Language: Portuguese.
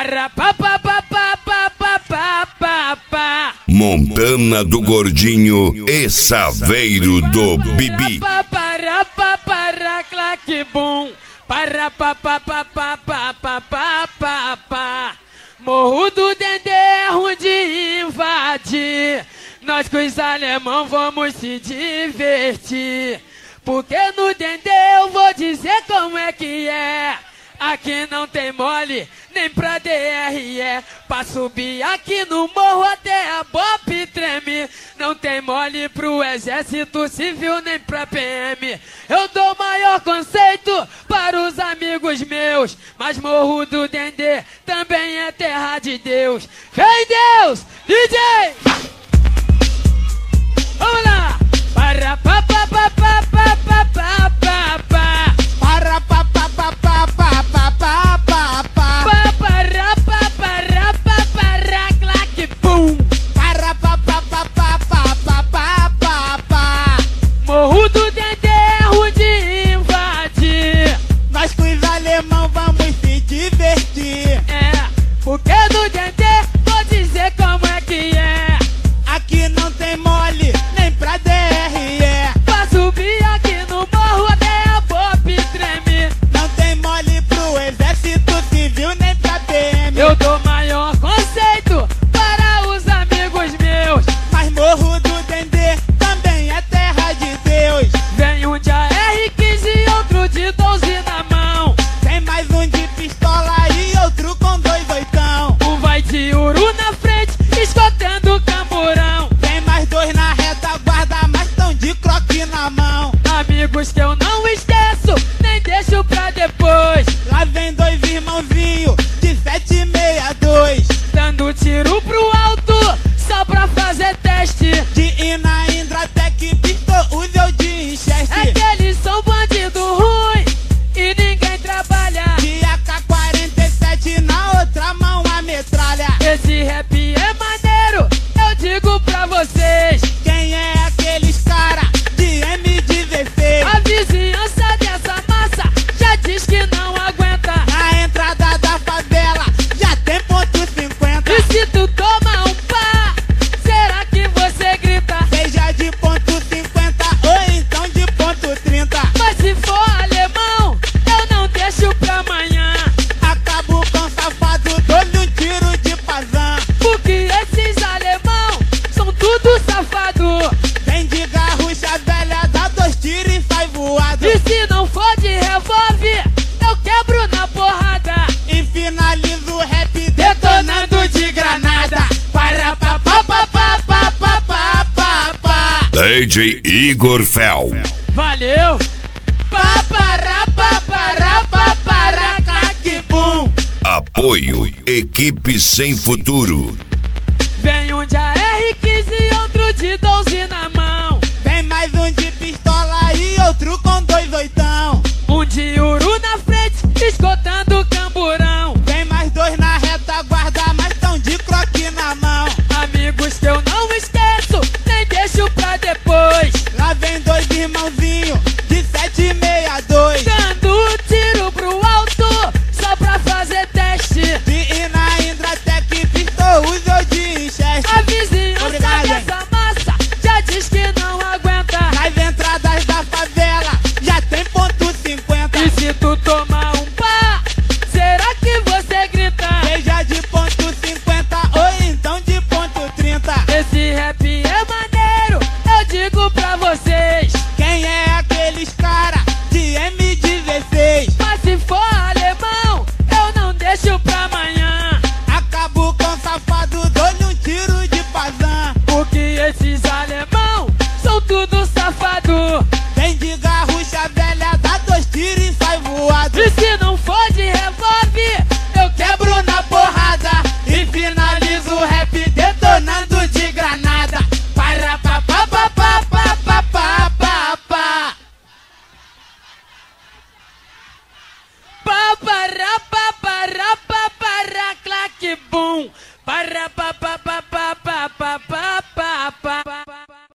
para pa pa pa pa pa pa pa pa pa. Montana do Gordinho e Saveiro do Bibi. Para pa para claque bum. Para pa pa pa pa pa pa pa pa pa. Morro do Dendê é ruim de invadir. Nós com os alemão vamos se divertir. Porque no Dendê eu vou dizer como é que é. Aqui não tem mole, nem pra DRE. Pra subir aqui no morro até a BOP treme. Não tem mole pro exército civil, nem pra PM. Eu dou maior conceito para os amigos meus. Mas morro do Dendê também é terra de Deus. Vem Deus, DJ! Vamos lá! Para pa pa pa pa pa pa pa pa pa. Para pa pa pa pa pa pa pa pa pa. Para pa para pa para claque pum. Para pa pa pa pa pa pa pa pa pa. Morro do Dendê é ruim de invadir. Nós com os alemão vamos se divertir. É, porque no Dendê vou dizer como é que é. Aqui não tem mole, nem pra DRE. Pra subir aqui no morro até a BOP treme. Não tem mole pro exército civil, nem pra PM. Eu dou maior conceito para os amigos meus. Mas morro do Dendê também é terra de Deus. Vem um de AR-15 e outro de 12 na mão. Tem mais um de pistola e outro com 2 oitão. Um vai de uru na frente, escotando o camburão. Tem mais 2 na retaguarda, mas tão de croque na mão. Amigos que eu não esqueço, nem deixo pra depois. Lá vem 2 irmãozinhos de 762. Dando tiro pro alto, só pra fazer teste. De Ina Indratec, Pistol, Uzel de Winchester. É que eles são bandido ruim e ninguém trabalha. De AK-47 na outra mão a metralha. Esse rap é maneiro, eu digo pra vocês. Quem é aqueles cara de M16? A vizinhança dessa massa já diz que não aguenta. Na entrada da favela já tem ponto 50. E se tu toma um pá, será que você grita? Seja de ponto 50 ou então de ponto 30. Mas se for alemão, eu não deixo pra amanhã. Acabo com safado, dou-lhe um tiro de pazão. Porque esses alemão são tudo safado. Vem de garrucha velha, dá 2 tiros e sai voado. E se não for de revólver, eu quebro na porrada. E finalizo o rap detonando de granada. Para pa pa pa pa pa pa pa pa pa. DJ Igor Fel. Valeu! Pa para pa para pa para claque bum. Apoio Equipe Sem Futuro. Vem um de AR-15 e outro de 12 na mão. Vem mais um de pistola e outro com 2 oitão. Um de uru na frente, escotando o camburão. Vem mais 2 na retaguarda, mas tão de croque na mão. Amigos que eu não esqueço, nem deixo pra depois. Lá vem 2 irmãozinhos de 762. Dando tiro pro alto, só pra fazer teste. De Ina Indratec, Pistol, Uzel de Winchester. A vizinhança Obrigado, hein? dessa massa já diz que não aguenta. Nas entradas da favela já tem ponto 50. E se tu tomar um pá, será que você grita? Seja de ponto 50 ou então de ponto 30. Esse rap é maneiro, eu digo pra vocês. Quem é aqueles cara de M16? Mas se for alemão, eu não deixo pra amanhã. Acabo com safado, dou-lhe um tiro de pazão. Porque esses alemão são tudo safado. Vem de garrucha velha, dá 2 tiros e sai voado. E se não for de revólver, eu Quebro na porrada e finalizo o rap detonando de granada. Para pa pa pa pa pa pa pa pa pa. para claque bum. Para pa pa pa pa pa pa pa pa pa.